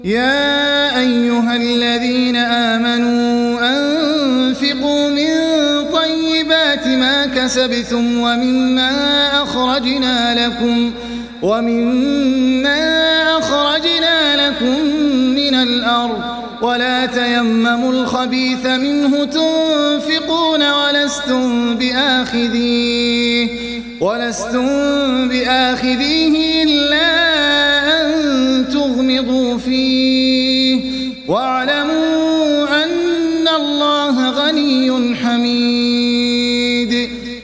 يا أيها الذين آمنوا أنفقوا من طيبات ما كسبتم ومما أخرجنا لكم من الأرض ولا تيمموا الخبيث منه تنفقون ولستم بآخذيه إلا